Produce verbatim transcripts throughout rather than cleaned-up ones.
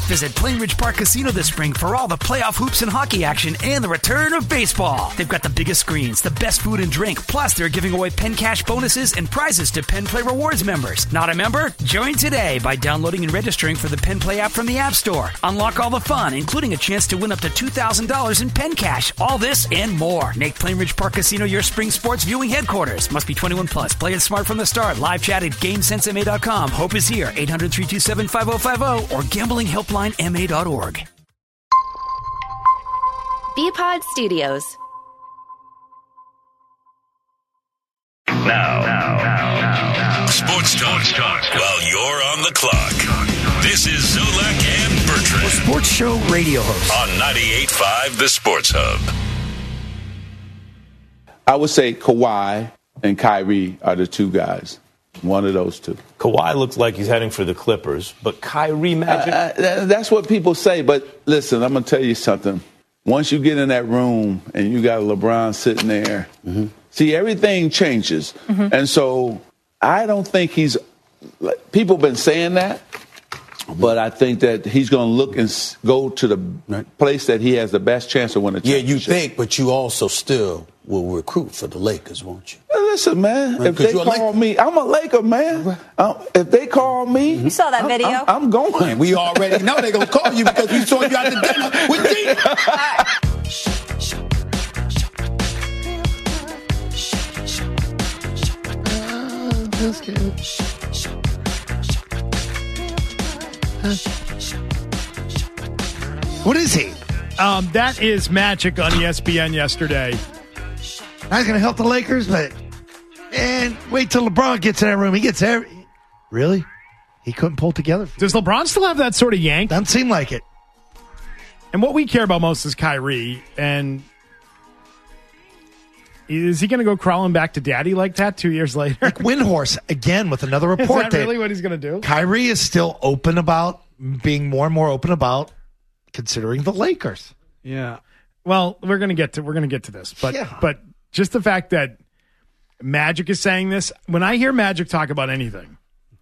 Visit Plainridge Park Casino this spring for all the playoff hoops and hockey action and the return of baseball. They've got the biggest screens, the best food and drink, plus they're giving away Penn Cash bonuses and prizes to Penn Play Rewards members. Not a member? Join today by downloading and registering for the Penn Play app from the App Store. Unlock all the fun, including a chance to win up to two thousand dollars in Penn Cash. All this and more. Make Plainridge Park Casino your spring sports viewing headquarters. Must be twenty-one plus. Play it smart from the start. Live chat at game sense m a dot com. Hope is here. eight hundred, three two seven, five oh five oh or gambling helpline m a dot org. B-Pod Studios. Now, now, now, now, now. Sports talk, talk while you're on the clock. This is Zolak and Bertrand. A sports show radio host. On ninety-eight point five The Sports Hub. I would say Kawhi and Kyrie are the two guys. One of those two. Kawhi looks like he's heading for the Clippers, but Kyrie Magic. Uh, uh, that's what people say. But listen, I'm going to tell you something. Once you get in that room and you got LeBron sitting there, mm-hmm. see, everything changes. Mm-hmm. And so I don't think he's – people have been saying that, but I think that he's going to look and go to the right. place that he has the best chance of winning a championship. Yeah, you think, but you also still will recruit for the Lakers, won't you? Listen, man, right, if they call me, I'm a Laker, man. Right. Um, if they call me, you saw that I'm, video. I'm, I'm going. Man, we already know they're going to call you because we saw you out to dinner with D. That's good. What is he? Um, that is Magic on E S P N yesterday. Not going to help the Lakers, but and wait till LeBron gets in that room. He gets every. Really? He couldn't pull together. Does LeBron still have that sort of yank? Doesn't seem like it. And what we care about most is Kyrie. And is he going to go crawling back to daddy like that two years later? Like Windhorse again with another report. Is that really what he's going to do? Kyrie is still open about being more and more open about considering the Lakers. Yeah. Well, we're going to get to we're going to get to this, but yeah. but just the fact that Magic is saying this, when I hear Magic talk about anything,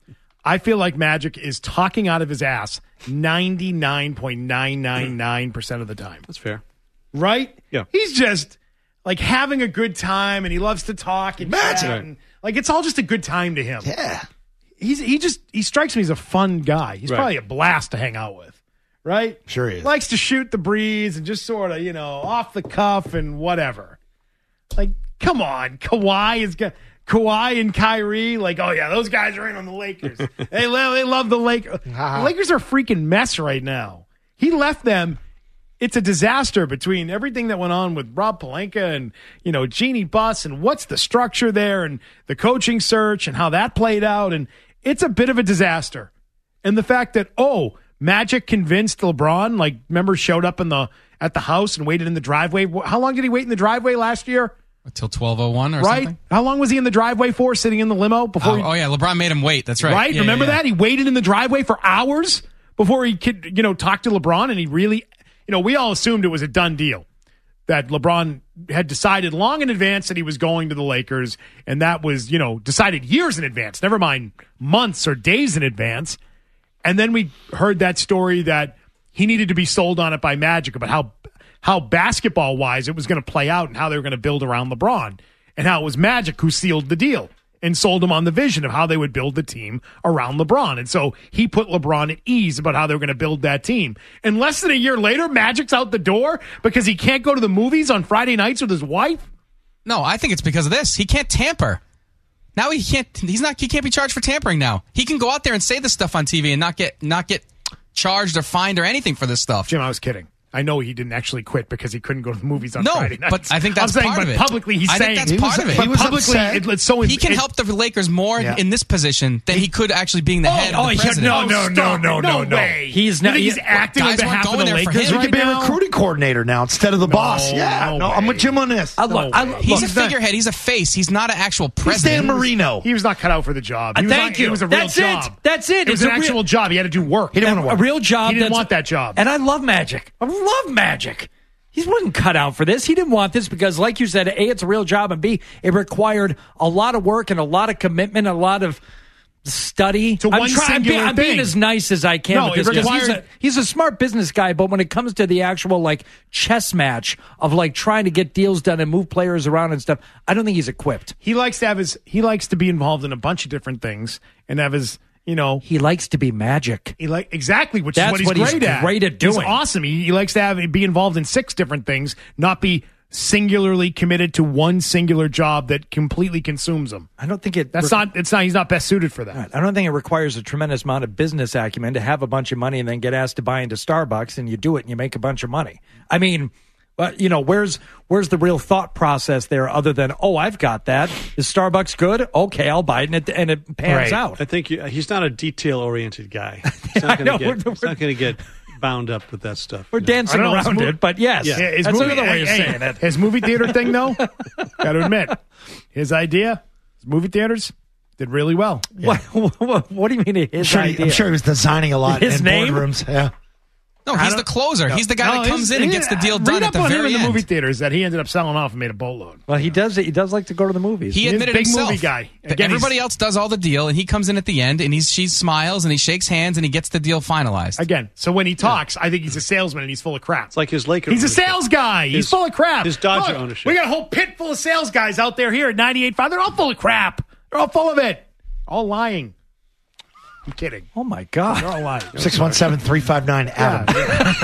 I feel like Magic is talking out of his ass ninety-nine point nine nine nine percent of the time. That's fair. Right? Yeah. He's just like having a good time and he loves to talk and Magic. chat and, like it's all just a good time to him. Yeah. He's he just he strikes me as a fun guy. He's Right. probably a blast to hang out with. Right? Sure he is. Likes to shoot the breeze and just sort of, you know, off the cuff and whatever. Like, come on. Kawhi is go- Kawhi and Kyrie, like, oh, yeah, those guys are in on the Lakers. they, love, they love the Lakers. The Lakers are a freaking mess right now. He left them. It's a disaster between everything that went on with Rob Pelinka and, you know, Jeannie Buss and what's the structure there and the coaching search and how that played out. And it's a bit of a disaster. And the fact that, oh, Magic convinced LeBron, like, remember, showed up in the at the house and waited in the driveway. How long did he wait in the driveway last year? Until twelve oh one or right? something? How long was he in the driveway for, sitting in the limo? before? Oh, he, oh yeah, LeBron made him wait. That's right. Right? Yeah, Remember yeah, yeah. that? He waited in the driveway for hours before he could, you know, talk to LeBron, and he really, you know, we all assumed it was a done deal, that LeBron had decided long in advance that he was going to the Lakers, and that was, you know, decided years in advance, never mind months or days in advance. And then we heard that story that he needed to be sold on it by Magic about how how basketball-wise it was going to play out and how they were going to build around LeBron, and how it was Magic who sealed the deal and sold him on the vision of how they would build the team around LeBron. And so he put LeBron at ease about how they were going to build that team. And less than a year later, Magic's out the door because he can't go to the movies on Friday nights with his wife? No, I think it's because of this. He can't tamper. Now he can't. He's not. He can't be charged for tampering. Now he can go out there and say this stuff on T V and not get not get charged or fined or anything for this stuff. Jim, I was kidding. I know he didn't actually quit because he couldn't go to the movies on no, Friday nights. but I think that's I'm saying, part but of it. Publicly, he's I saying think that's part was, of it. But He was publicly, it, it's so he can it, help the Lakers more yeah. in this position than he could actually being the oh, head oh, of the president. No, no, no, no, no, no. way. He's not. He's acting on behalf of the Lakers. He right could be now? a recruiting coordinator now instead of the no, boss. Yeah, no, no, I'm with Jim on this. I look, no I look, he's look, a figurehead. He's a face. He's not an actual He's president. Dan Marino. He was not cut out for the job. He Uh, was thank not, you. It was a real That's job. it. That's it. It was it's an a actual real, job. He had to do work. He didn't want to work. A real job. He didn't that's- want that job. And I love Magic. I love Magic. He wasn't cut out for this. He didn't want this because, like you said, A, it's a real job, and B, it required a lot of work and a lot of commitment, a lot of study. To I'm one trying, I'm, being, singular I'm being thing. as nice as I can No, with this it because he's required- a, he's a smart business guy, but when it comes to the actual like chess match of like trying to get deals done and move players around and stuff, I don't think he's equipped. He likes to have his. He likes to be involved in a bunch of different things and have his. You know, he likes to be magic. He like exactly, which That's is what he's what great he's at. great at He's doing. awesome. He, he likes to have be involved in six different things, not be singularly committed to one singular job that completely consumes him. I don't think it. That's not. It's not. He's not best suited for that. I don't think it requires a tremendous amount of business acumen to have a bunch of money and then get asked to buy into Starbucks and you do it and you make a bunch of money. I mean, but you know, where's where's the real thought process there other than, oh, I've got that. Is Starbucks good? Okay, I'll buy it and it, and it pans Right. out. I think you, he's not a detail-oriented guy. He's not I know. going to get bound up with that stuff. We're dancing I don't know, around his mo- it, but yes, Yeah, his that's movie, another way of hey, saying it. His movie theater thing, though, got to admit, his idea, his movie theaters did really well. What, what, what do you mean his I'm sure, he, idea? I'm sure he was designing a lot His in name? boardrooms. Yeah. No, he's the closer. He's the guy No, that comes his- in and yeah, gets the deal read done up at the on him very in the end. movie theaters that he ended up selling off and made a boatload. Well, he does. He does like to go to the movies. He He's a admitted big himself movie guy. that Again, everybody he's- else does all the deal, and he comes in at the end, and he's she smiles and he shakes hands and he gets the deal finalized. Again, so when he talks, I think he's a salesman and he's full of crap. It's like his Laker. He's a ownership. sales guy. He's His- full of crap. his Dodger Look, ownership. We got a whole pit full of sales guys out there here at ninety-eight point five. They're all full of crap. They're all full of it. All lying. I'm kidding. Oh my God! They're all lying. six one seven, three five nine, Adam.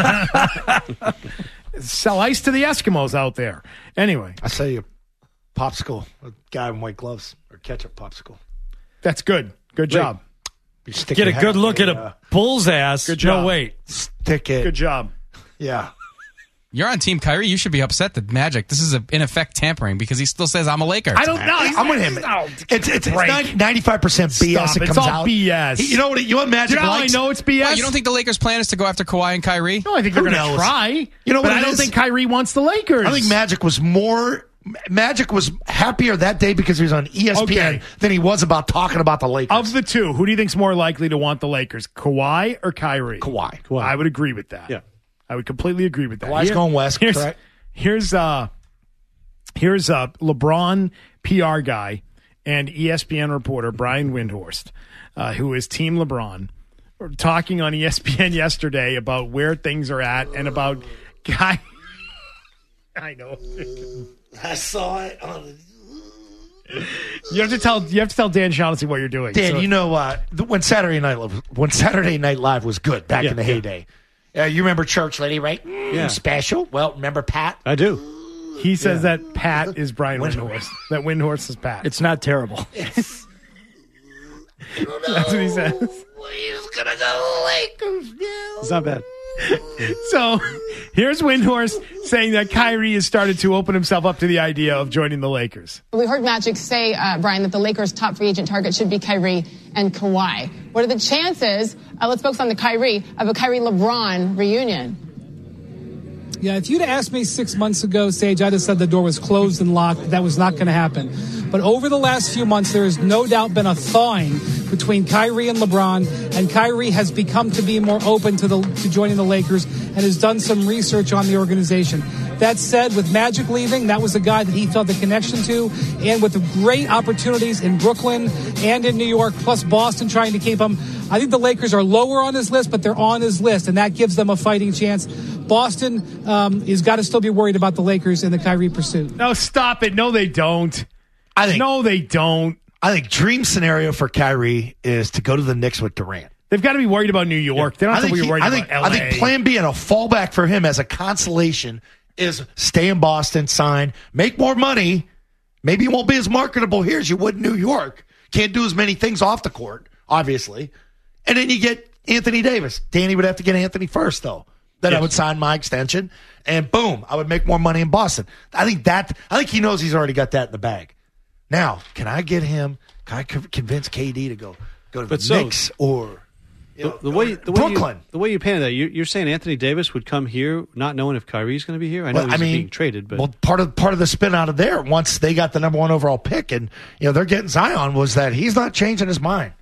Sell ice to the Eskimos out there. Anyway, I say you popsicle, a guy in white gloves, or ketchup popsicle. that's good. Good job. You stick Get a your good hat- look at yeah. a bull's ass. Good job. No, wait. Stick it. Good job. Yeah. You're on Team Kyrie. You should be upset that Magic. This is a, in effect tampering because he still says I'm a Laker. I don't know. I'm with him. No, It's it's, it's break. ninety-five percent B S. Stop. It It's comes all out. B S. He- you know what? You know what Magic You know how I likes? know it's B S? What, you don't think the Lakers' plan is to go after Kawhi and Kyrie? No, I think they're Who going to knows? try. You know but what I it don't is? think Kyrie wants the Lakers. I think Magic was more. Magic was happier that day because he was on E S P N Okay. than he was about talking about the Lakers. Of the two, who do you think's more likely to want the Lakers, Kawhi or Kyrie? Kawhi. Kawhi. I would agree with that. Yeah. I would completely agree with that. Kawhi's going west, Here's, correct? Here's uh, here's uh, LeBron P R guy and E S P N reporter Brian Windhorst, uh, who is Team LeBron, were talking on E S P N yesterday about where things are at and about guy. I know. I saw it on You have to tell you have to tell Dan Shaughnessy what you're doing. Dan, So- you know uh, th- when Saturday Night Live, when Saturday Night Live was good back Yeah, in the yeah. heyday. Uh, you remember Church Lady, right? Mm, Yeah. Special. Well, remember Pat? I do. He says that Pat is Brian Windhorst. That Windhorst is Pat. It's not terrible. That's what he says. He's gonna go Lakers now. It's not bad. So here's Windhorst saying that Kyrie has started to open himself up to the idea of joining the Lakers. We heard Magic say, uh, Brian, that the Lakers' top free agent target should be Kyrie and Kawhi. What are the chances, uh, let's focus on the Kyrie, of a Kyrie-LeBron reunion? Yeah, if you'd asked me six months ago, Sage, I'd have said the door was closed and locked. That was not going to happen. But over the last few months, there has no doubt been a thawing between Kyrie and LeBron, and Kyrie has become to be more open to the to joining the Lakers and has done some research on the organization. That said, with Magic leaving, that was a guy that he felt the connection to, and with the great opportunities in Brooklyn and in New York, plus Boston trying to keep him, I think the Lakers are lower on his list, but they're on his list, and that gives them a fighting chance. Boston um, has got to still be worried about the Lakers in the Kyrie pursuit. No, stop it. No, they don't. I think. No, they don't. I think dream scenario for Kyrie is to go to the Knicks with Durant. They've got to be worried about New York. They don't have I to think be he- worried I about think, L A. I think Plan B and a fallback for him as a consolation is stay in Boston, sign, make more money. Maybe you won't be as marketable here as you would in New York. Can't do as many things off the court, obviously. And then you get Anthony Davis. Danny would have to get Anthony first, though. Then I Yes. would sign my extension, and boom, I would make more money in Boston. I think that. I think he knows he's already got that in the bag. Now, can I get him? Can I co- convince K D to go go to the But so- Knicks or you The, know, the way the way Brooklyn? you, the way you painted that, you're, you're saying Anthony Davis would come here not knowing if Kyrie's going to be here. I know Well, he's I mean, being traded, but well, part of part of the spin out of there once they got the number one overall pick, and you know they're getting Zion, was that he's not changing his mind.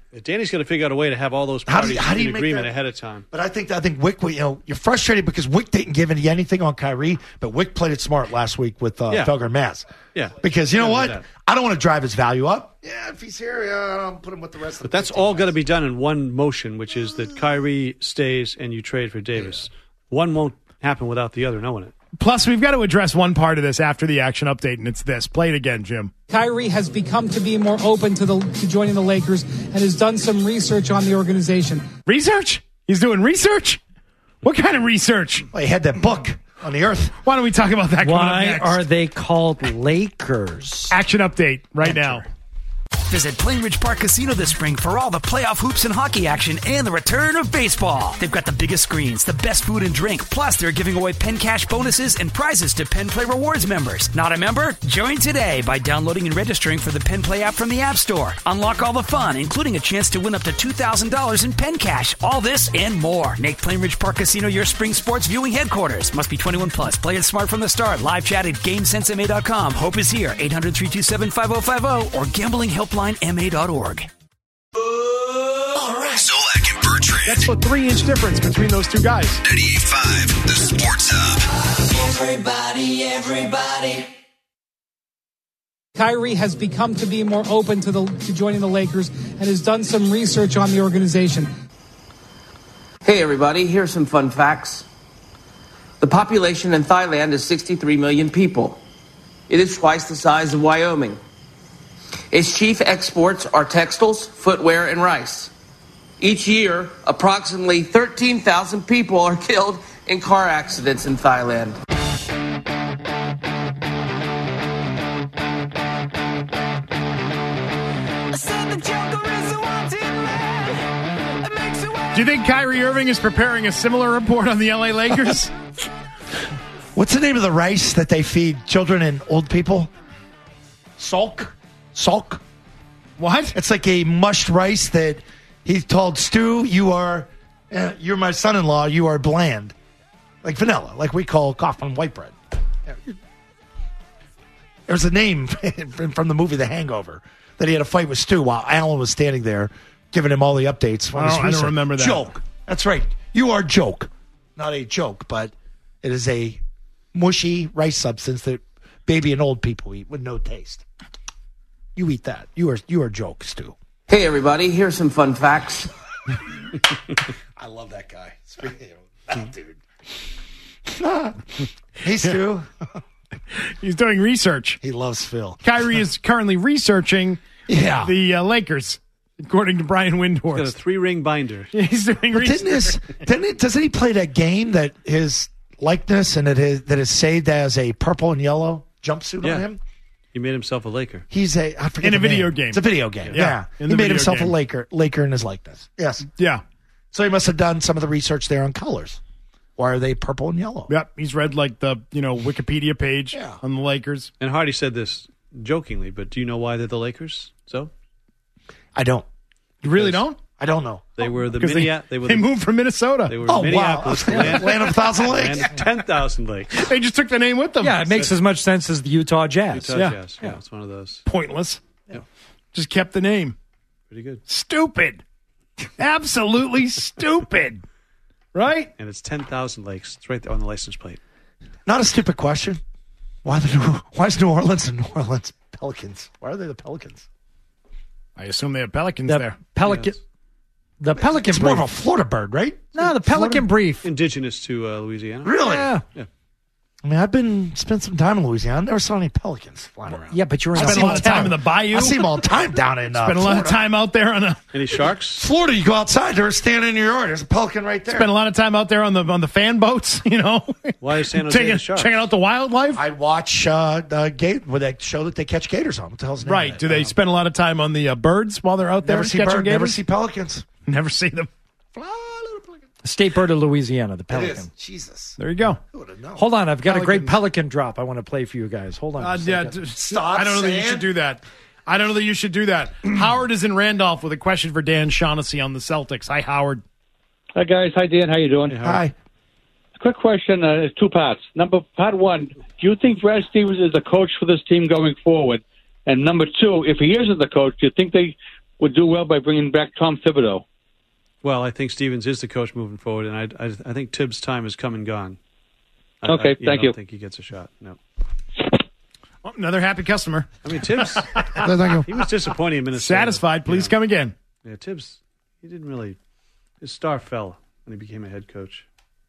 Danny's going to figure out a way to have all those How do parties you- how do in you make agreement that- ahead of time. But I think I think Wick, you know, you're frustrated because Wick didn't give any, anything on Kyrie, but Wick played it smart last week with uh, Yeah. Felger and Maz. Yeah. Because you know Yeah, what? do that. I don't want to drive his value up. Yeah, if he's here, yeah, I'll put him with the rest But of the that's all got to be done in one motion, which is that Kyrie stays and you trade for Davis. One won't happen without the other knowing it. Plus, we've got to address one part of this after the action update, and it's this. Play it again, Jim. Kyrie has become to be more open to the to joining the Lakers and has done some research on the organization. Research? He's doing research? What kind of research? Well, he had that book on the earth. Why don't we talk about that? coming up Why next? are they called Lakers? Action update right now. Visit Plainridge Park Casino this spring for all the playoff hoops and hockey action and the return of baseball. They've got the biggest screens, the best food and drink, plus they're giving away Penn Cash bonuses and prizes to Penn Play Rewards members. Not a member? Join today by downloading and registering for the Penn Play app from the App Store. Unlock all the fun, including a chance to win up to two thousand dollars in Penn Cash. All this and more. Make Plainridge Park Casino your spring sports viewing headquarters. Must be twenty-one plus. Play it smart from the start. Live chat at GameSense M A dot com. Hope is here. eight hundred, three two seven, five oh five oh or gambling helpline M A dot org. Zolak and Bertrand. That's a three-inch difference between those two guys. ninety-eight point five, the Sports Hub. Everybody, everybody. Kyrie has become to be more open to the to joining the Lakers and has done some research on the organization. Hey everybody, here's some fun facts. The population in Thailand is sixty-three million people. It is twice the size of Wyoming. Its chief exports are textiles, footwear, and rice. Each year, approximately thirteen thousand people are killed in car accidents in Thailand. Do you think Kyrie Irving is preparing a similar report on the L A Lakers? What's the name of the rice that they feed children and old people? Salk? Salk? What? It's like a mushed rice that he told Stu, you are, uh, you're my son-in-law, you are bland. Like vanilla, like we call coffin white bread. There's a name from the movie The Hangover that he had a fight with Stu while Alan was standing there giving him all the updates. I don't, I don't remember that. Joke. That's right. You are joke. Not a joke, but it is a mushy rice substance that baby and old people eat with no taste. You eat that. You are you are joke, Stu. Hey everybody, here's some fun facts. I love that guy. Speaking of that dude. Hey, Stu. He's doing research. He loves Phil. Kyrie is currently researching Yeah. the uh, Lakers, according to Brian Windhorst. Got a three-ring binder. He's doing But research. didn't his, didn't he, doesn't he play that game that his likeness and it is, that is saved as a purple and yellow jumpsuit Yeah. on him? He made himself a Laker. He's a I forget In a the video name. game. It's a video game. Yeah. Yeah, In he the made video himself game. a Laker, Laker in his likeness. Yes. Yeah. So he must have done some of the research there on colors. Why are they purple and yellow? Yep. He's read like the, you know, Wikipedia page Yeah. on the Lakers. And Hardy said this jokingly, but do you know why they're the Lakers? So I don't. You really don't? I don't know. they were the 'Cause they, Minneapolis. They, were they the, moved from Minnesota. They were Oh, wow. Minneapolis, land, Land of a thousand lakes. land of ten thousand lakes. They just took the name with them. Yeah, it makes as much sense as the Utah Jazz. Utah Yeah. Jazz. Yeah, it's one of those. Pointless. Yeah. Just kept the name. Pretty good. Stupid. Absolutely stupid. Right? And it's ten thousand lakes. It's right there on the license plate. Not a stupid question. Why the New, why is New Orleans and New Orleans Pelicans? Why are they the Pelicans? I assume they have pelicans The there. Pelican. Yes. The Pelican It's more of brief. a Florida bird, right? No, the Pelican brief. Indigenous to uh, Louisiana. Really? Yeah. Yeah. I mean, I've been spent some time in Louisiana. I never saw any pelicans flying around. Yeah, but you're in I a see Spent a them lot all of the time in the bayou. I see them all the time down in uh, Spent a lot of Florida. time out there on a Any sharks? Florida, you go outside, they're standing in your yard. There's a pelican right there. spent a lot of time out there on the on the fan boats, you know. Why is San Jose Taking, the sharks? checking out the wildlife. I'd watch uh, the gate where they show that they catch gators on. What the hell's the name of Right. that? Do they Um, spend a lot of time on the uh, birds while they're out there never see catching bird, gators? never see pelicans? Never see them. State bird of Louisiana, the It pelican. is. Jesus. There you go. Who would have known? Hold on, I've got a great Pelicans. pelican drop I want to play for you guys. Hold on. Uh, just a yeah, second. d- Stop I don't know that you saying. should do that. I don't know that you should do that. Howard is in Randolph with a question for Dan Shaughnessy on the Celtics. Hi, Howard. Hi, guys. Hi, Dan. How you doing? Hi. Quick question. Uh, it's two parts. Number part one, do you think Brad Stevens is the coach for this team going forward? And number two, if he isn't the coach, do you think they would do well by bringing back Tom Thibodeau. Well, I think Stevens is the coach moving forward, and I, I, I think Tibbs' time has come and gone. I, Okay, I, thank I don't you. think he gets a shot. No. Oh, another happy customer. I mean, Tibbs, Thank you. he was disappointed in Minnesota. Satisfied. Please Yeah. come again. Yeah, Tibbs, he didn't really, his star fell when he became a head coach.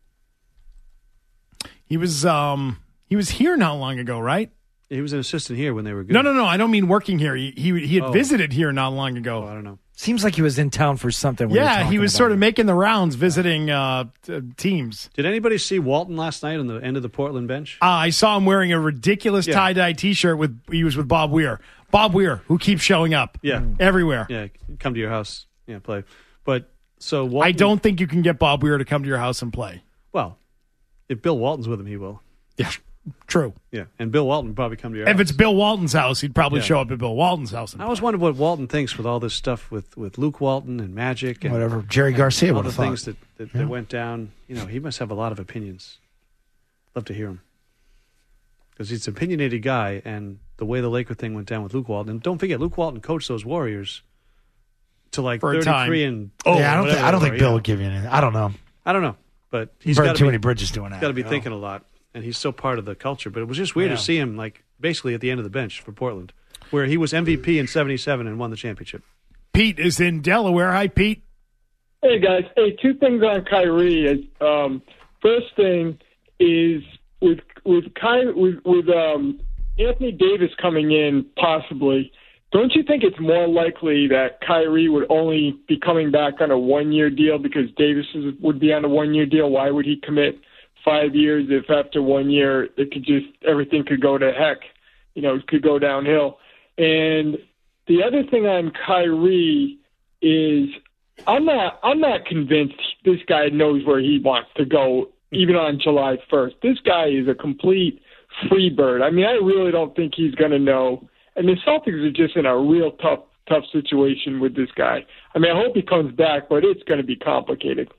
He was um he was here not long ago, right? He was an assistant here when they were good. No, no, no. I don't mean working here. He he, he had Oh. visited here not long ago. I don't know. Seems like he was in town for something. we were Yeah, he talking was about sort it. of making the rounds, visiting uh, t- teams. Did anybody see Walton last night on the end of the Portland bench? Uh, I saw him wearing a ridiculous Yeah. tie-dye T-shirt with he was with Bob Weir. Bob Weir, who keeps showing up Yeah. everywhere. Yeah, come to your house. Yeah, play. But so Walton, I don't think you can get Bob Weir to come to your house and play. Well, if Bill Walton's with him, he will. Yeah, true. Yeah, and Bill Walton will probably come to your If house. it's Bill Walton's house, he'd probably Yeah. show up at Bill Walton's house. And I always wondered what Walton thinks with all this stuff with, with Luke Walton and Magic and Whatever Jerry Garcia all would the have thought. things that, that, Yeah. that went down. You know, he must have a lot of opinions. Love to hear him. Because he's an opinionated guy, and the way the Laker thing went down with Luke Walton. And don't forget, Luke Walton coached those Warriors to like For a thirty-three time. and Oh, yeah, I don't whatever think I don't they think were, Bill yeah. would give you anything. I don't know. I don't know, but he's Burned got too many bridges doing that. Got to be you know? thinking a lot, and he's so part of the culture. But it was just weird Yeah. to see him like basically at the end of the bench for Portland, where he was M V P in seventy-seven and won the championship. Pete is in Delaware. Hi, Pete. Hey guys, hey, two things on Kyrie. Um, first thing is with with Ky with, with um, Anthony Davis coming in possibly. Don't you think it's more likely that Kyrie would only be coming back on a one-year deal because Davis is, would be on a one-year deal? Why would he commit five years if after one year it could just everything could go to heck? You know, it could go downhill. And the other thing on Kyrie is I'm not I'm not convinced this guy knows where he wants to go even on July first. This guy is a complete free bird. I mean, I really don't think he's going to know. And the Celtics are just in a real tough tough situation with this guy. I mean, I hope he comes back, but it's going to be complicated.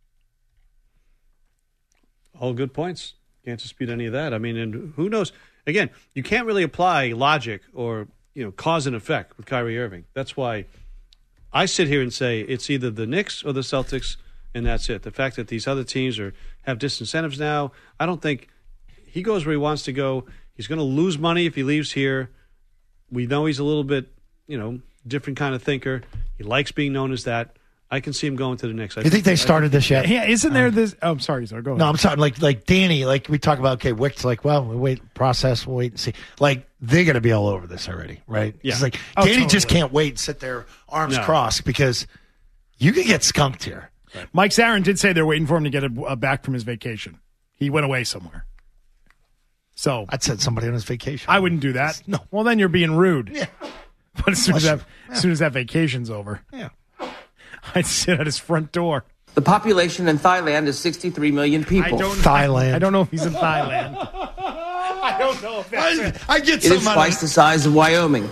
All good points. Can't dispute any of that. I mean, and who knows? Again, you can't really apply logic or you know cause and effect with Kyrie Irving. That's why I sit here and say it's either the Knicks or the Celtics, and that's it. The fact that these other teams are have disincentives now, I don't think he goes where he wants to go. He's going to lose money if he leaves here. We know he's a little bit, you know, different kind of thinker. He likes being known as that. I can see him going to the Knicks. I You think they started this yet? Yeah, isn't there this? Oh, I'm sorry, sorry. Go ahead. No, I'm sorry. Like, like Danny, like we talk about. Okay, Wick's like, well, we wait, process, we'll wait and see. Like they're going to be all over this already, right? Yeah. It's like Oh, Danny totally. just can't wait and sit there, arms No. crossed, because you could get skunked here. Mike Zarin did say they're waiting for him to get a, a back from his vacation. He went away somewhere. So I'd send somebody on his vacation. I wouldn't do that. No. Well, then you're being rude. Yeah. But as soon as that, Yeah. as soon as that vacation's over, Yeah. I'd sit at his front door. The population in Thailand is sixty-three million I people. don't. Thailand. I, I don't know if he's in Thailand. I don't know if that's. I, I get It is some out twice of the size of Wyoming.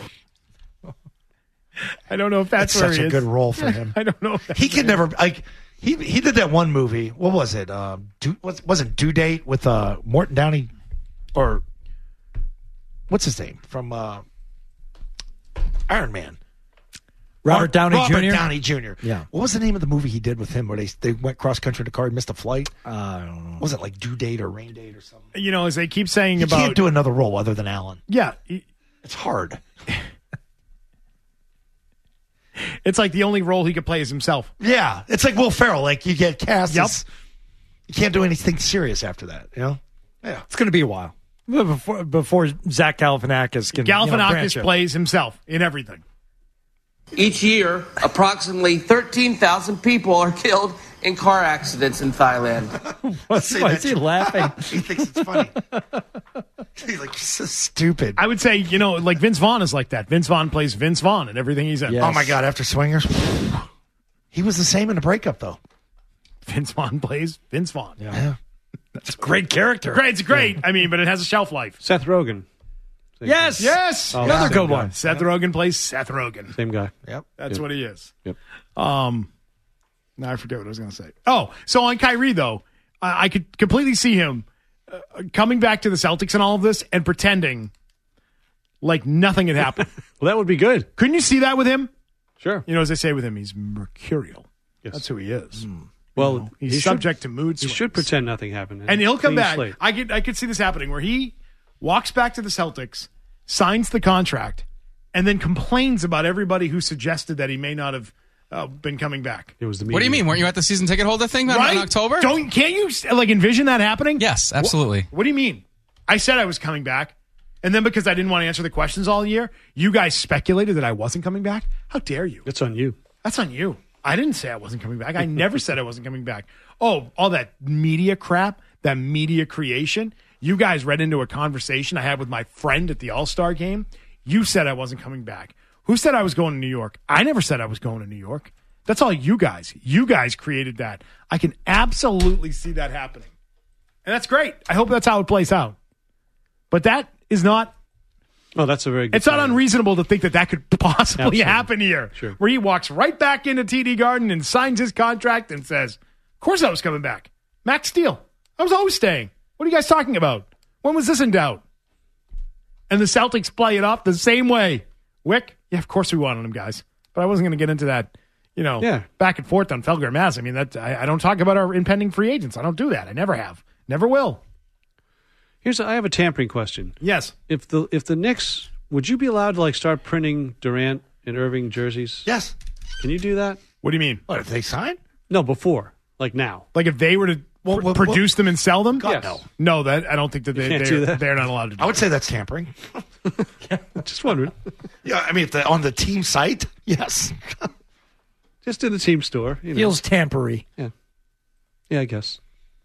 I don't know if that's, That's where such he a is. good role for him. I don't know. If that's He could where never like he he did that one movie. What was it? Um, do, was wasn't Due Date with uh Morton Downey or what's his name from uh, Iron Man? Robert Downey Robert Junior Downey Junior Yeah. What was the name of the movie he did with him where they they went cross country in the car and missed a flight? Uh, I don't know. Was it like Due Date or Rain Date or something? You know, as they keep saying You about. can't do another role other than Alan. yeah. he- It's hard. It's like the only role he could play is himself. Yeah, it's like Will Ferrell. Like you get cast. Yep. as- You can't do anything serious after that. You know. Yeah. It's going to be a while before before Zach Galifianakis can. you know, Galifianakis branch out. plays himself in everything. Each year, approximately thirteen thousand people are killed in car accidents in Thailand. What's, Say why that is he to- laughing? He thinks it's funny. He's like, so stupid. I would say, you know, like Vince Vaughn is like that. Vince Vaughn plays Vince Vaughn in everything he's in. Yes. Oh my God! After Swingers, he was the same in the breakup, though. Vince Vaughn plays Vince Vaughn. Yeah. That's a great character. Great, it's great. I mean, but it has a shelf life. Seth Rogen. Same Yes. thing. Yes. Oh, Another same good guy. one. Seth Rogen plays Seth Rogen. Same guy. Yep. That's Yep. what he is. Yep. Um, now I forget what I was going to say. Oh, so on Kyrie, though, I, I could completely see him uh, coming back to the Celtics and all of this and pretending like nothing had happened. Well, that would be good. Couldn't you see that with him? Sure. You know, as they say with him, he's mercurial. Yes. That's who he is. Mm. Well, you know, he's he subject should, to mood swings. He should pretend nothing happened. And he'll come Clean back. slate. I could I could see this happening where he walks back to the Celtics, signs the contract, and then complains about everybody who suggested that he may not have uh, been coming back. It was the What do you mean? Weren't you at the season ticket holder thing in right? October? Don't can't you like envision that happening? Yes, absolutely. What, what do you mean? I said I was coming back, and then because I didn't want to answer the questions all year, you guys speculated that I wasn't coming back. How dare you? That's on you. That's on you. I didn't say I wasn't coming back. I never said I wasn't coming back. Oh, all that media crap, that media creation. You guys read into a conversation I had with my friend at the All-Star game. You said I wasn't coming back. Who said I was going to New York? I never said I was going to New York. That's all you guys. You guys created that. I can absolutely see that happening. And that's great. I hope that's how it plays out. But that is not... Oh, that's a very good It's not point. unreasonable to think that that could possibly Absolutely. happen here. Sure. Where he walks right back into T D Garden and signs his contract and says, of course I was coming back. Max Steele. I was always staying. What are you guys talking about? When was this in doubt? And the Celtics play it off the same way. Wick, yeah, of course we wanted him, guys. But I wasn't going to get into that, you know, Yeah. back and forth on Felger Mass. I mean, that I, I don't talk about our impending free agents. I don't do that. I never have. Never will. Here's a, I have a tampering question. Yes. If the if the Knicks, would you be allowed to like start printing Durant and Irving jerseys? Yes. Can you do that? What do you mean? What, if they sign? No, before, like now. Like if they were to Well, pr- well, produce them and sell them? God, Yes. no. No, that I don't think that they, can't they're, do that? they're not allowed to do I would say that's tampering. Just wondering. Yeah, I mean, if the, on the team site, yes. Just in the team store. You know. Feels tampery. Yeah. Yeah, I guess.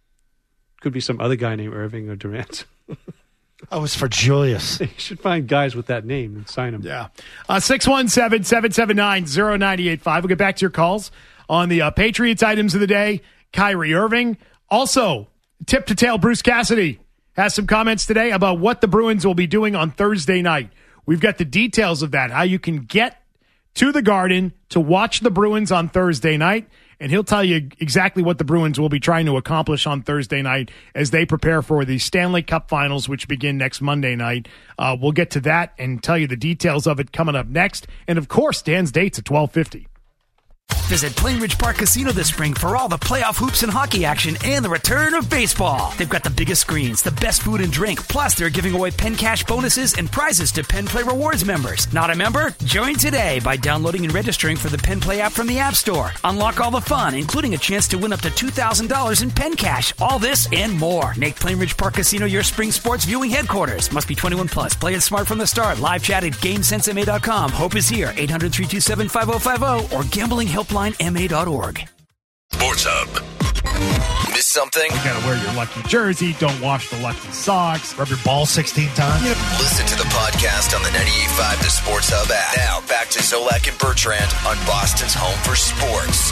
Could be some other guy named Irving or Durant. Oh, it's for Julius. You should find guys with that name and sign them. Yeah. Uh, six one seven, seven seven nine, zero nine eight five. We'll get back to your calls on the uh, Patriots items of the day. Kyrie Irving. Also, tip to tail Bruce Cassidy has some comments today about what the Bruins will be doing on Thursday night. We've got the details of that, how you can get to the Garden to watch the Bruins on Thursday night. And he'll tell you exactly what the Bruins will be trying to accomplish on Thursday night as they prepare for the Stanley Cup Finals, which begin next Monday night. Uh, we'll get to that and tell you the details of it coming up next. And, of course, Dan's dates at twelve fifty. Visit Plainridge Park Casino this spring for all the playoff hoops and hockey action and the return of baseball. They've got the biggest screens, the best food and drink, plus they're giving away Penn Cash bonuses and prizes to Penn Play Rewards members. Not a member? Join today by downloading and registering for the Penn Play app from the App Store. Unlock all the fun, including a chance to win up to two thousand dollars in Penn Cash. All this and more. Make Plainridge Park Casino your spring sports viewing headquarters. Must be twenty-one plus. Play it smart from the start. Live chat at game sense m a dot com. Hope is here. eight hundred, three two seven, five oh five oh or gambling helpline m a dot org. Sports Hub. Miss something? You got to wear your lucky jersey. Don't wash the lucky socks. Rub your ball sixteen times. Listen to the podcast on the ninety-eight point five The Sports Hub app. Now, back to Zolak and Bertrand on Boston's home for sports.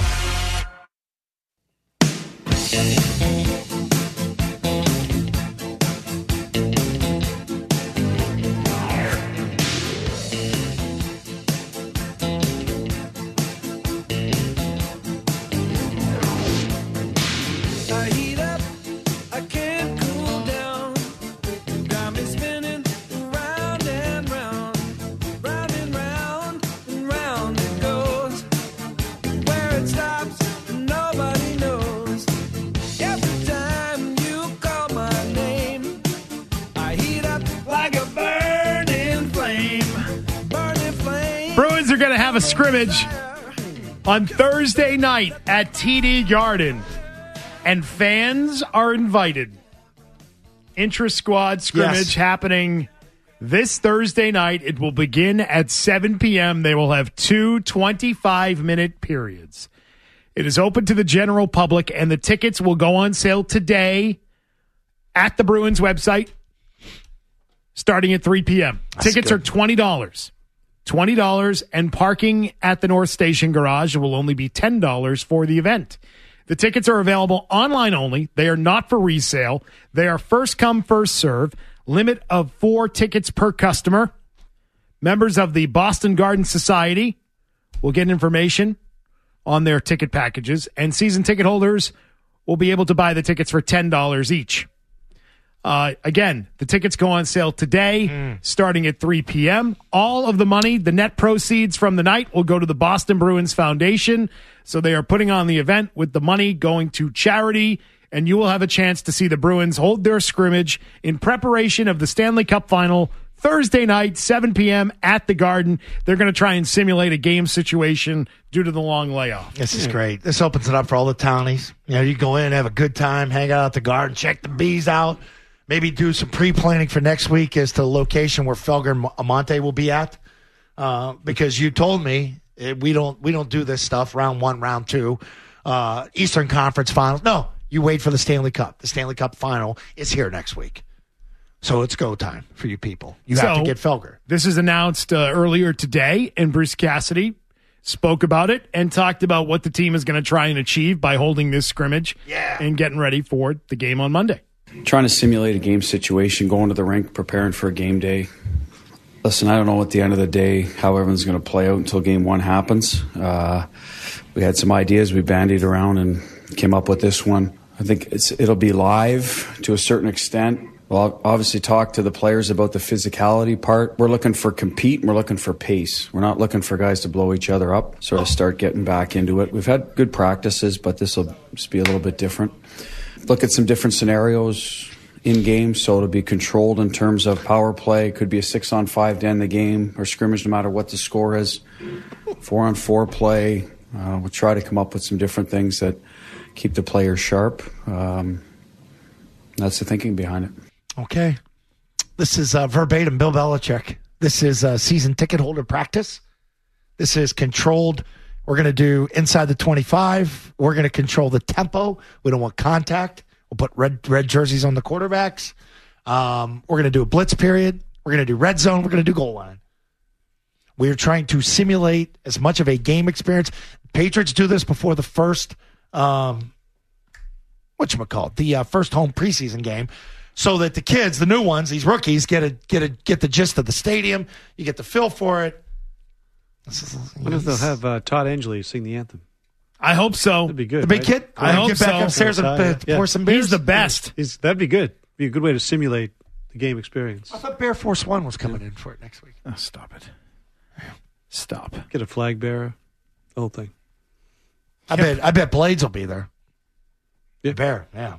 Bruins are going to have a scrimmage on Thursday night at T D Garden, and fans are invited. Intra-squad scrimmage Yes. happening this Thursday night. It will begin at seven p.m. They will have two twenty-five-minute periods. It is open to the general public, and the tickets will go on sale today at the Bruins website starting at three p.m. That's Tickets good. are twenty dollars. twenty dollars, and parking at the North Station Garage will only be ten dollars for the event. The tickets are available online only. They are not for resale. They are first come, first serve. Limit of four tickets per customer. Members of the Boston Garden Society will get information on their ticket packages, and season ticket holders will be able to buy the tickets for ten dollars each. Uh, again, the tickets go on sale today, mm. starting at three p.m. All of the money, the net proceeds from the night, will go to the Boston Bruins Foundation. So they are putting on the event with the money going to charity, and you will have a chance to see the Bruins hold their scrimmage in preparation of the Stanley Cup Final Thursday night, seven p.m. at the Garden. They're going to try and simulate a game situation due to the long layoff. This is great. This opens it up for all the townies. You know, you go in, have a good time, hang out at the Garden, check the bees out. Maybe do some pre-planning for next week as to the location where Felger and Amante will be at, uh, because you told me we don't we don't do this stuff round one, round two, uh, Eastern Conference Finals. No, you wait for the Stanley Cup. The Stanley Cup Final is here next week, so it's go time for you people. You have so, to get Felger. This is announced uh, earlier today, and Bruce Cassidy spoke about it and talked about what the team is going to try and achieve by holding this scrimmage yeah. and getting ready for the game on Monday. Trying to simulate a game situation, going to the rink, preparing for a game day. Listen, I don't know at the end of the day how everyone's going to play out until game one happens. Uh, we had some ideas we bandied around and came up with this one. I think it's, it'll be live to a certain extent. We'll obviously talk to the players about the physicality part. We're looking for compete and we're looking for pace. We're not looking for guys to blow each other up, sort of start getting back into it. We've had good practices, but this will just be a little bit different. Look at some different scenarios in game, so it'll be controlled in terms of power play. Could be a six on five to end the game or scrimmage, no matter what the score is. Four on four play. Uh, we'll try to come up with some different things that keep the players sharp. Um, that's the thinking behind it. Okay. This is uh, verbatim Bill Belichick. This is uh, season ticket holder practice. This is controlled. We're going to do inside the twenty-five. We're going to control the tempo. We don't want contact. We'll put red red jerseys on the quarterbacks. Um, we're going to do a blitz period. We're going to do red zone. We're going to do goal line. We are trying to simulate as much of a game experience. Patriots do this before the first, um, whatchamacallit, the uh, first home preseason game, so that the kids, the new ones, these rookies, get a get a get the gist of the stadium. You get the feel for it. What if they'll have uh, Todd Angeli sing the anthem? I hope so. That'd be good. The big right? kid? I hope get back so. upstairs and uh, yeah. pour some beers? He's the best. He's, that'd be good. Be a good way to simulate the game experience. I thought Bear Force One was coming in for it next week. Oh, stop it. Stop. Get a flag bearer. The whole thing. I bet I bet Blades will be there. Yeah. Bear, yeah.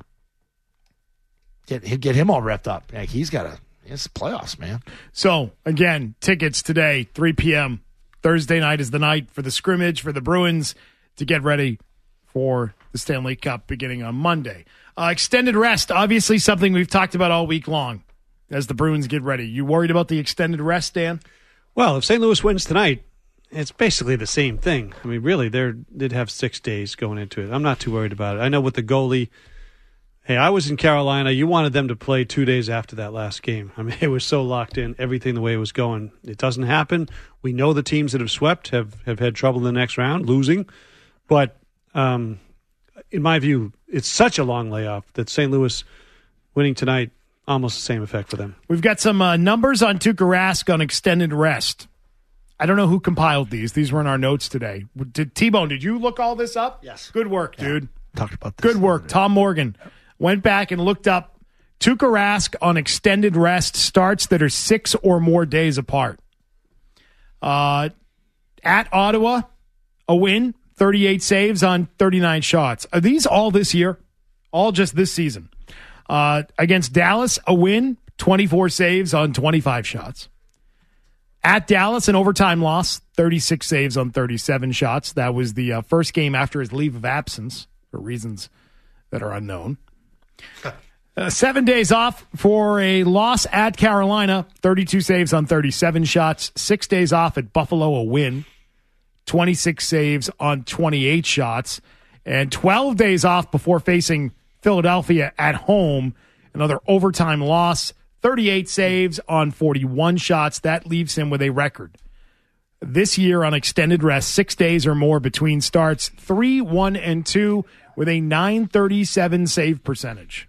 Get get him all revved up. Like he's got a it's playoffs, man. So again, tickets today, three p.m. Thursday night is the night for the scrimmage for the Bruins to get ready for the Stanley Cup beginning on Monday. Uh, extended rest, obviously something we've talked about all week long as the Bruins get ready. You worried about the extended rest, Dan? Well, if Saint Louis wins tonight, it's basically the same thing. I mean, really, they did have six days going into it. I'm not too worried about it. I know with the goalie, hey, I was in Carolina. You wanted them to play two days after that last game. I mean, it was so locked in, everything the way it was going. It doesn't happen. We know the teams that have swept have, have had trouble in the next round, losing. But um, in my view, it's such a long layoff that Saint Louis winning tonight, almost the same effect for them. We've got some uh, numbers on Tuukka Rask on extended rest. I don't know who compiled these. These were in our notes today. Did T-Bone, did you look all this up? Yes. Good work, yeah. dude. Talked about this. Good work. Tom Morgan went back and looked up Tuukka Rask on extended rest starts that are six or more days apart. Uh, at Ottawa, a win, thirty-eight saves on thirty-nine shots. Are these all this year? All just this season. Uh, against Dallas, a win, twenty-four saves on twenty-five shots. At Dallas, an overtime loss, thirty-six saves on thirty-seven shots. That was the uh, first game after his leave of absence for reasons that are unknown. Uh, seven days off for a loss at Carolina, thirty-two saves on thirty-seven shots. Six days off at Buffalo, a win, twenty-six saves on twenty-eight shots. And twelve days off before facing Philadelphia at home, another overtime loss, thirty-eight saves on forty-one shots. That leaves him with a record. This year on extended rest, six days or more between starts, three, one, and two with a nine thirty-seven save percentage.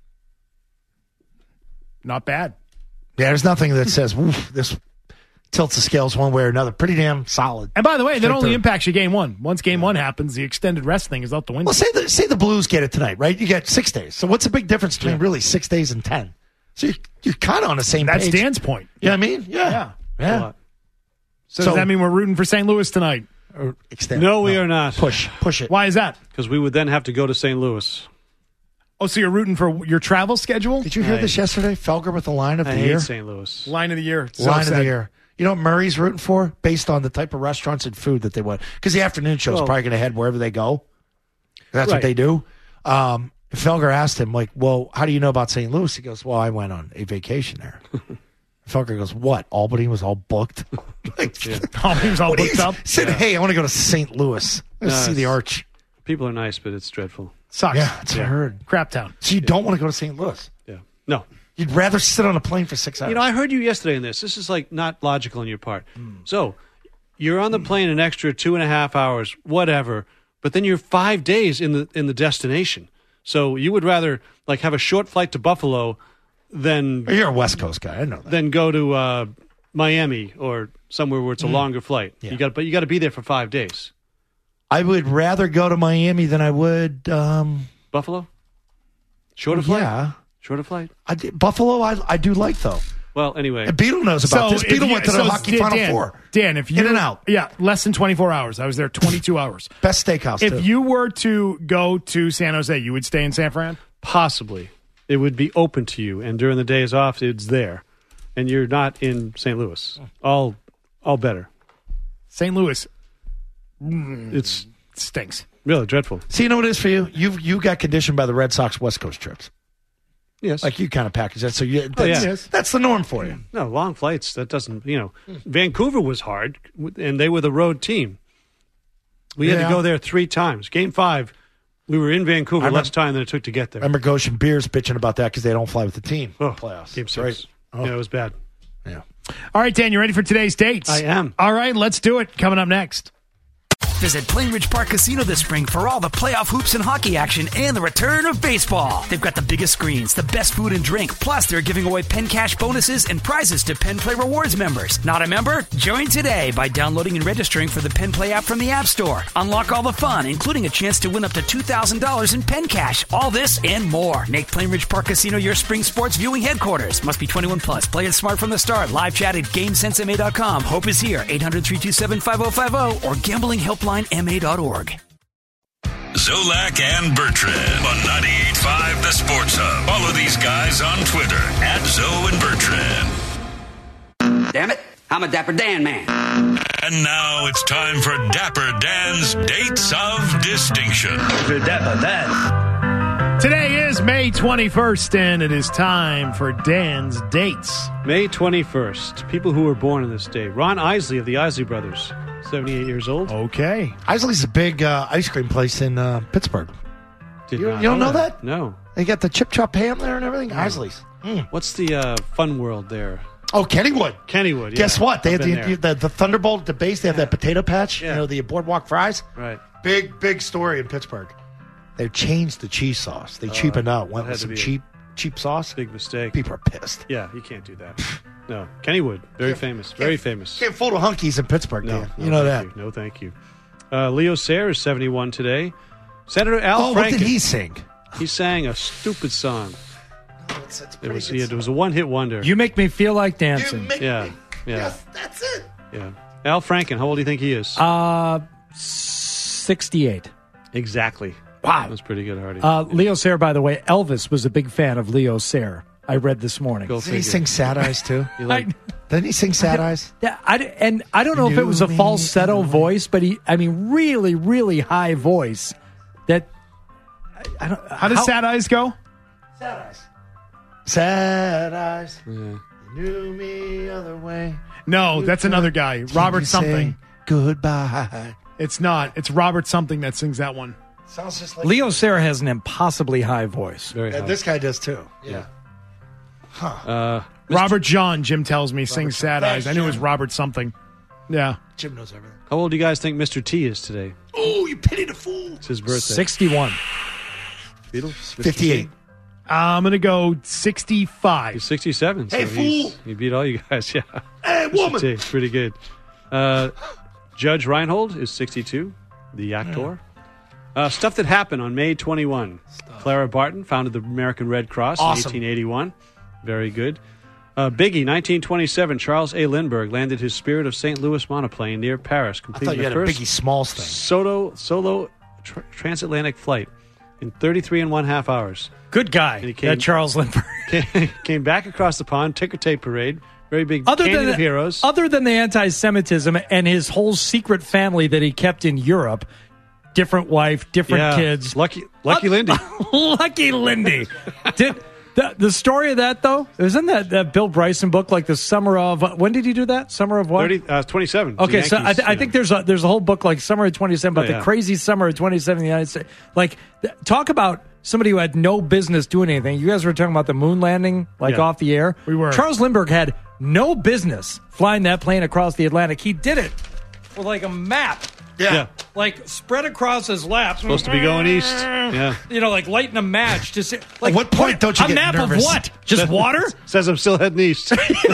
Not bad. Yeah, there's nothing that says this tilts the scales one way or another. Pretty damn solid. And by the way, that Straight only through. impacts you game one. Once game one happens, the extended rest thing is out the window. Well, say the say the Blues get it tonight, right? You get six days. So what's the big difference between Yeah. really six days and ten? So you're, you're kind of on the same That's page. Dan's point. You know what I mean? Yeah. Yeah. Yeah. So, So- does that mean we're rooting for Saint Louis tonight? Or extend. No, we are not. Push. Push it. Why is that? Because we would then have to go to Saint Louis. Oh, so you're rooting for your travel schedule? Did you hear I- this yesterday? Felger with the line of I the hate year. Saint Louis. Line of the year. So line of sad. the year. You know what Murray's rooting for? Based on the type of restaurants and food that they want. Because the afternoon show is Well- probably going to head wherever they go. That's Right. what they do. Um, Felger asked him, like, well, how do you know about Saint Louis? He goes, well, I went on a vacation there. Felger goes, what? Albany was all booked? like, Albany was all what do booked you- up? Said, Yeah. hey, I want to go to Saint Louis. Let's No, see the it's- arch. People are nice, but it's dreadful. Sucks. Yeah, that's what I heard. Crap town. So you don't want to go to Saint Louis? Yeah. No. You'd rather sit on a plane for six hours? You know, I heard you yesterday in this. This is like not logical on your part. Hmm. So you're on the plane an extra two and a half hours, whatever, but then you're five days in the in the destination. So you would rather like have a short flight to Buffalo than You're a West Coast guy. I know that. than go to uh, Miami or somewhere where it's a Mm. longer flight. Yeah. You got, but you got to be there for five days. I would rather go to Miami than I would um, Buffalo, shorter well, flight. Yeah, Shorter flight. I did, Buffalo. I I do like though. Well, anyway, And Beetle knows about this. if Beetle you- went to the so hockey Dan, Final Dan, Four. Dan, if you In and out. yeah, less than twenty-four hours. I was there twenty-two hours. Best steakhouse. If too. you were to go to San Jose, you would stay in San Fran? possibly it would be open to you, and during the days off, it's there, and you're not in Saint Louis. All, all better. Saint Louis, It's stinks. really dreadful. See, you know what it is for you? You you got conditioned by the Red Sox West Coast trips. Yes. Like you kind of package that. So you, that's, Oh, yeah. that's the norm for you. No, long flights, that doesn't, you know. Vancouver was hard, and they were the road team. We had Yeah. to go there three times. Game five, we were in Vancouver I less remember- time than it took to get there. I remember Goshen Beers bitching about that because they don't fly with the team. Oh, playoffs. Game six. Right. Oh. Yeah, it was bad. Yeah. All right, Dan, you ready for today's dates? I am. All right, let's do it. Coming up next. Visit Plainridge Park Casino this spring for all the playoff hoops and hockey action and the return of baseball. They've got the biggest screens, the best food and drink, plus they're giving away Penn Cash bonuses and prizes to Penn Play Rewards members. Not a member? Join today by downloading and registering for the Penn Play app from the App Store. Unlock all the fun, including a chance to win up to two thousand dollars in Penn Cash. All this and more. Make Plainridge Park Casino your spring sports viewing headquarters. Must be twenty-one plus. Play it smart from the start. Live chat at Game Sense M A dot com. Hope is here. eight hundred, three two seven, five oh five oh or gambling helpline M A dot org. Zolak and Bertrand on ninety-eight point five The Sports Hub. Follow these guys on Twitter at Zoe and Bertrand. Damn it, I'm a Dapper Dan man. And now it's time for Dapper Dan's Dates of Distinction. Dapper Dan. Today is May twenty-first, and it is time for Dan's dates. May twenty-first, people who were born on this day. Ron Isley of the Isley Brothers, seventy-eight years old. Okay. Isley's a big uh, ice cream place in uh, Pittsburgh. Did You, not you don't know that? No. They got the chip chop ham there and everything. Isley's. Mm. What's the uh, fun world there? Oh, Kennywood. Kennywood, yeah. Guess what? They I've have been the, there. the the Thunderbolt at the base. They have that potato patch. Yeah. You know, the boardwalk fries. Right. Big big story in Pittsburgh. They changed the cheese sauce. They Oh, cheapened out. Went that with had to some be a cheap cheap sauce. Big mistake. People are pissed. Yeah, you can't do that. No. Kennywood, very famous. Very famous. Can't fold a hunkies in Pittsburgh, No, Dan. no, You know thank that. You. No, thank you. Uh, Leo Sayer is seventy-one today. Senator Al Oh, what Franken. did he sing? He sang a stupid song. It's, it's It was, he had, it was a one-hit wonder. You make me feel like dancing. yeah, yeah, Yes, that's it. yeah. Al Franken, how old do you think he is? Uh, sixty-eight. exactly. Wow. That's pretty good, Hardy. Uh, Leo Sayer, by the way, Elvis was a big fan of Leo Sayer. I read this morning. Go Didn't he figure. sing Sad Eyes too? You like- Didn't he sing Sad Eyes? Yeah, I, and I don't know if it was a Knew me falsetto anyway. voice, but he, I mean, really, really high voice. That I, I don't. How does Sad Eyes go? Sad Eyes. Sad Eyes. Yeah. You knew me other way. No, that's another guy. Robert you something. say goodbye? It's not. It's Robert something that sings that one. Sounds just like Leo Sayer has an impossibly high voice. Very Yeah, high. this guy does too. Yeah. Uh, Robert John, Jim tells me, sings Sad John. Eyes. I knew it was Robert something. Yeah. Jim knows everything. how old do you guys think Mister T is today? Oh, you pity the fool. It's his birthday. Sixty-one. Beatles? Mister Fifty-eight. T? I'm going to go sixty-five. He's sixty-seven. Hey, so he's- fool. He beat all you guys, yeah. Hey, Mister woman. T, pretty good. Uh, Judge Reinhold is sixty-two, the actor. Uh, stuff that happened on May twenty-first. Clara Barton founded the American Red Cross Awesome. in eighteen eighty-one. Very good. Uh, Biggie, nineteen twenty-seven, Charles A. Lindbergh landed his Spirit of Saint Louis monoplane near Paris, I thought completing you the had a first Biggie Smalls thing. solo, solo tr- transatlantic flight in thirty-three and one half hours. Good guy, And he came, that Charles Lindbergh. came, came back across the pond, ticker tape parade, very big Other canyon than, of heroes. other than the anti-Semitism and his whole secret family that he kept in Europe, different wife, different Yeah. kids. Lucky, Lucky Lindy. Lucky Lindy. Did the, the story of that though? It was in that, that Bill Bryson book, like the summer of when did he do that? Summer of what? thirty, uh, twenty-seven. Okay, The so I, Yankees, th- I you think know. there's a there's a whole book like Summer of twenty-seven about Oh, the yeah. crazy summer of twenty-seven in the United States. Like, th- talk about somebody who had no business doing anything. You guys were talking about the moon landing, like Yeah. off the air. We were. Charles Lindbergh had no business flying that plane across the Atlantic. He did it with like a map. Yeah. Yeah. Like spread across his lap. Supposed to be going east. Yeah. You know, like lighting a match. Just like At what point don't you a get map nervous? of what? Just water? Says I'm still heading east.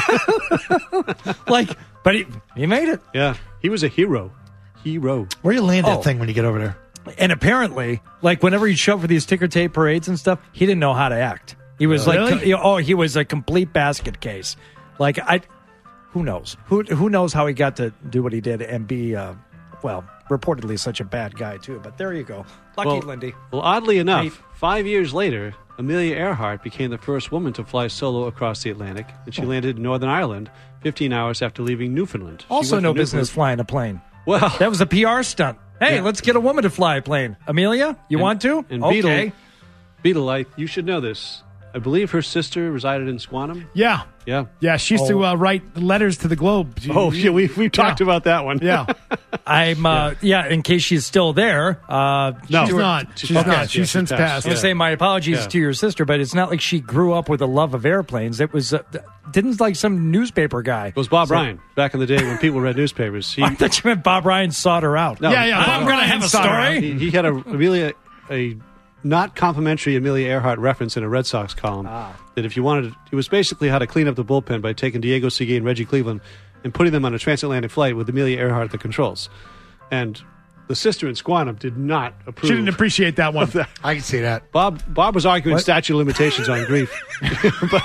Like, but he, he made it. Yeah. He was a hero. Hero. Where you land that Oh. thing when you get over there? And apparently, like whenever he'd show up for these ticker tape parades and stuff, he didn't know how to act. He was like, Really? you know, oh, he was a complete basket case. Like I, who knows? Who who knows how he got to do what he did and be, uh, well, reportedly such a bad guy too. But there you go, lucky Well, Lindy. well, oddly enough, Right. five years later, Amelia Earhart became the first woman to fly solo across the Atlantic, and she landed in Northern Ireland fifteen hours after leaving Newfoundland. She Also, went no from business Newfoundland- flying a plane. Well, That was a P R stunt. Hey, Yeah. let's get a woman to fly a plane. Amelia, you And- want to? And okay. Beetle, Beetle, I, you should know this. I believe her sister resided in Squantum. Yeah. Yeah. Yeah, she used to uh, write letters to the Globe. Oh, yeah, we we talked Yeah. about that one. Yeah. I'm, uh, yeah. in case she's still there. Uh, No. She's not. She's Okay. not. She's Yeah, since she passed. passed. I was going Yeah. to say my apologies Yeah. to your sister, but it's not like she grew up with a love of airplanes. It was, uh, didn't like some newspaper guy. It was Bob So- Ryan back in the day when people read newspapers. He, I thought you meant Bob Ryan sought her out. No. Yeah, yeah. I'm Bob going to Ryan have a sought her story. out. he, he had a Amelia a not complimentary Amelia Earhart reference in a Red Sox column. Ah. That if you wanted, it was basically how to clean up the bullpen by taking Diego Segui and Reggie Cleveland and putting them on a transatlantic flight with Amelia Earhart at the controls. And the sister in Squantum did not approve. She didn't appreciate that one. of that. I can see that. Bob Bob was arguing What? statute of limitations on grief, but,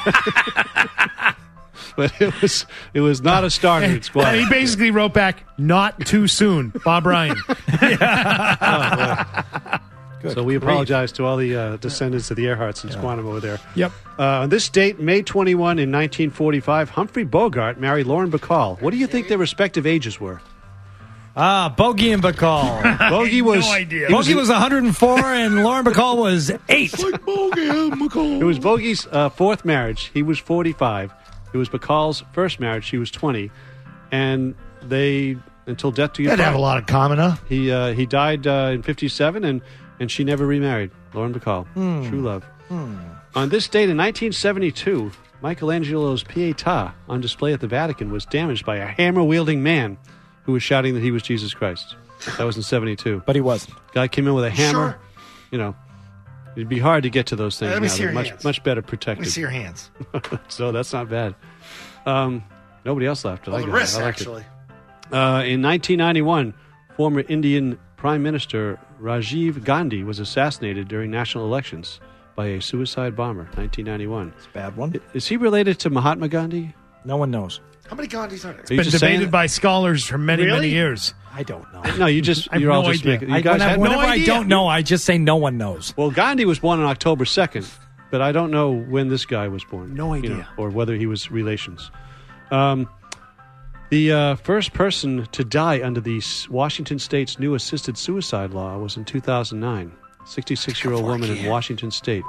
but it was it was not a starter at And he Squantum. basically wrote back, "Not too soon, Bob Ryan." So we apologize to all the uh, descendants of the Earharts in Squantum over there. Yep. Uh, on this date, May twenty-first in nineteen forty-five, Humphrey Bogart married Lauren Bacall. What do you think their respective ages were? Ah, Bogey and Bacall. Bogey was no idea. he was- Bogey was one hundred four and Lauren Bacall was eight. It was Bogey's uh, fourth marriage. He was forty-five. It was Bacall's first marriage. She was twenty, and they until death do you That'd part. have a lot of common, huh? He uh, he died uh, in fifty-seven, and and she never remarried. Lauren Bacall, true love. On this date in nineteen seventy-two, Michelangelo's Pietà on display at the Vatican was damaged by a hammer-wielding man who was shouting that he was Jesus Christ. That was in seventy-two. But he wasn't. Guy came in with a hammer. Sure. You know, it'd be hard to get to those things Let me now. see They're your much hands. much better Let protected. me see your hands. So that's not bad. Um, nobody else laughed. I Well, like the it. wrists, I liked it. actually. Uh, in nineteen ninety-one, former Indian Prime Minister Rajiv Gandhi was assassinated during national elections by a suicide bomber. nineteen ninety-one. It's a bad one. Is he related to Mahatma Gandhi? No one knows. How many Gandhis are there? Are It's you been just saying debated that? by scholars for many, Really? many years. I don't know. No, you just I have you're all no just idea. making. You I, guys whenever had whenever I idea. don't know, I just say no one knows. Well, Gandhi was born on October second, but I don't know when this guy was born. No you idea. know, or whether he was relations. Um, the uh, first person to die under the S- Washington State's new assisted suicide law was in two thousand nine. sixty-six-year-old woman in Washington State.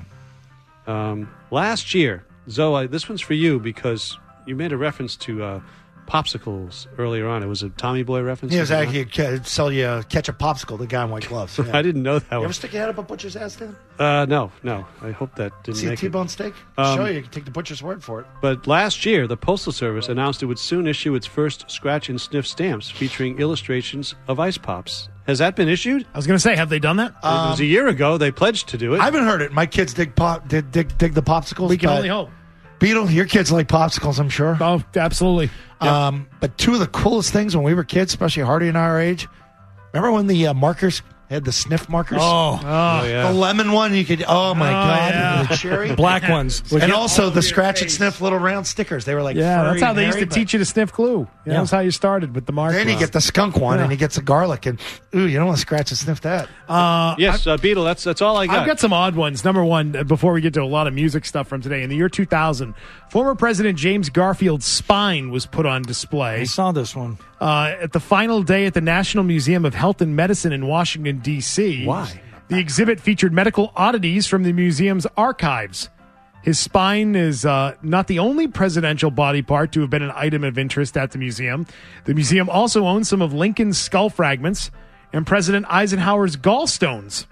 Um, last year, Zoe, this one's for you because you made a reference to uh, popsicles earlier on. It was a Tommy Boy reference. He was was it actually ca- sell you a catch a popsicle. The guy in white gloves. not? I didn't know that You one. ever stick your head up a butcher's ass, Dan? Uh, no, no. I hope that didn't See a make it. T-bone steak? Um, Show you. You can take the butcher's word for it. But last year, the Postal Service announced it would soon issue its first scratch and sniff stamps featuring illustrations of ice pops. Has that been issued? I was going to say, have they done that? it was a year ago. They pledged to do it. I haven't heard it. My kids dig pop, dig, dig, dig the popsicles. We can but- only hope. Beetle, your kids like popsicles, I'm sure. Oh, absolutely. Um, but two of the coolest things when we were kids, especially Hardy and our age, remember when the uh, markers They had the sniff markers. Oh. Oh, The lemon one, you could, oh my Oh, God. yeah. The cherry. Black ones. And also the scratch and sniff little round stickers. They were like, Yeah, furry that's how and they used hairy, to but- teach you to sniff glue. Yeah, Yeah. That's how you started with the marker. Then you get the skunk one, Yeah. and he gets the garlic, and ooh, you don't want to scratch and sniff that. Uh, Yes, uh, Beetle, that's that's all I got. I've got some odd ones. Number one, uh, before we get to a lot of music stuff from today, in the year two thousand, former President James Garfield's spine was put on display. I saw this one. Uh, at the final day at the National Museum of Health and Medicine in Washington, D C Why? The exhibit featured medical oddities from the museum's archives. His spine is uh, not the only presidential body part to have been an item of interest at the museum. The museum also owns some of Lincoln's skull fragments and President Eisenhower's gallstones.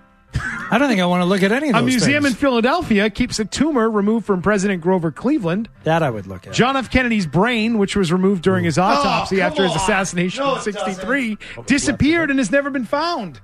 I don't think I want to look at any of A those museum things. in Philadelphia keeps a tumor removed from President Grover Cleveland. That I would look at. John F. Kennedy's brain, which was removed during his autopsy come after his on. assassination No, in it sixty-three, disappeared and has never been found.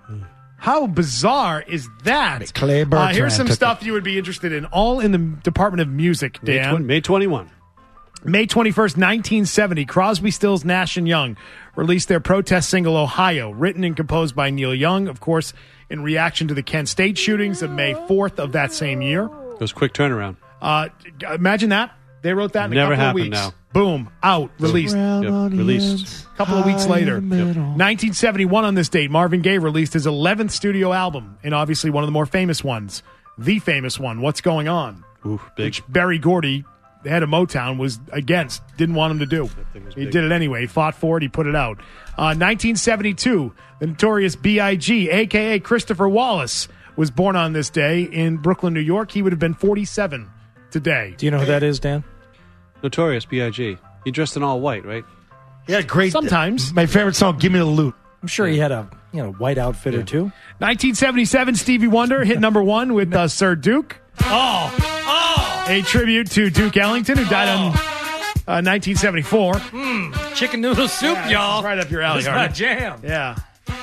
How bizarre is that? Clay Uh, Bertrand here's some took stuff you would be interested in, all in the Department of Music, May, Dan. tw- May twenty-first. May twenty-first, nineteen seventy, Crosby, Stills, Nash and Young released their protest single Ohio, written and composed by Neil Young, of course, in reaction to the Kent State shootings of May fourth of that same year. It was a quick turnaround. Uh, imagine that. They wrote that in Never a couple of happened weeks. now. Boom, out, released. Yep, released. A couple of weeks later. nineteen seventy-one on this date, Marvin Gaye released his eleventh studio album, and obviously one of the more famous ones, the famous one, What's Going On? Ooh, big. Which Berry Gordy, the head of Motown, was against, didn't want him to do. He big. did it anyway. He fought for it. He put it out. Uh, nineteen seventy-two, the notorious B I G, a k a. Christopher Wallace, was born on this day in Brooklyn, New York. He would have been forty-seven today. Do you know who that is, Dan? Notorious B I G He dressed in all white, right? Yeah, great. Sometimes. My favorite song, Give Me the Loot. I'm sure he had a you know white outfit or two. nineteen seventy-seven, Stevie Wonder hit number one with uh, Sir Duke. Oh, oh! A tribute to Duke Ellington, who died on uh, nineteen seventy-four. Mm, chicken noodle soup, Yeah, y'all. it's right up your alley, That's Harvey. my jam. Yeah.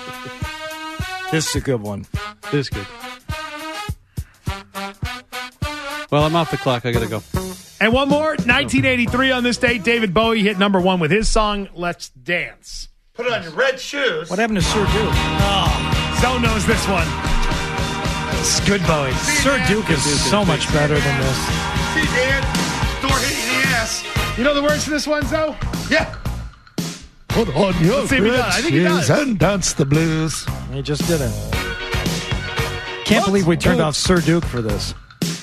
This is a good one. This is good. Well, I'm off the clock. I got to go. And one more, nineteen eighty-three on this date, David Bowie hit number one with his song, Let's Dance. Put on your red shoes. What happened to Sir Duke? Oh, Zoe knows this one. It's good, Bowie. Sir Duke is so much better than this. See, Dan, door hitting the ass. You know the words to this one, Zoe? Yeah. Put on your Let's see if he red does. I think he shoes does. and dance the blues. He just didn't. Can't believe we turned off Sir Duke for this.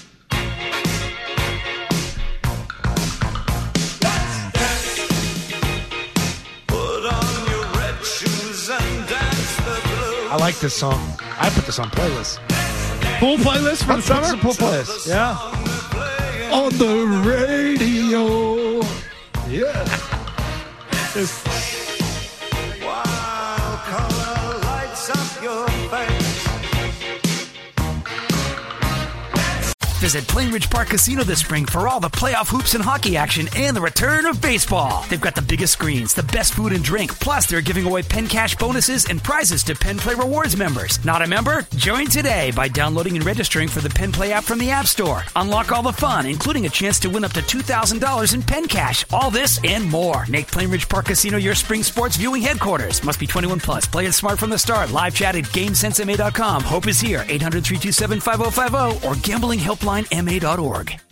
I like this song. I put this on playlist. Pool playlist for the summer? It's a pool playlist. Yeah. On the radio. Yeah. Visit Plainridge Park Casino this spring for all the playoff hoops and hockey action and the return of baseball. They've got the biggest screens, the best food and drink, plus they're giving away Penn Cash bonuses and prizes to Penn Play Rewards members. Not a member? Join today by downloading and registering for the Penn Play app from the App Store. Unlock all the fun, including a chance to win up to two thousand dollars in Penn Cash. All this and more. Make Plainridge Park Casino your spring sports viewing headquarters. Must be twenty-one plus. Play it smart from the start. Live chat at GameSense M A dot com. Hope is here. eight hundred, three two seven, five oh five oh or gambling helpline M A dot org.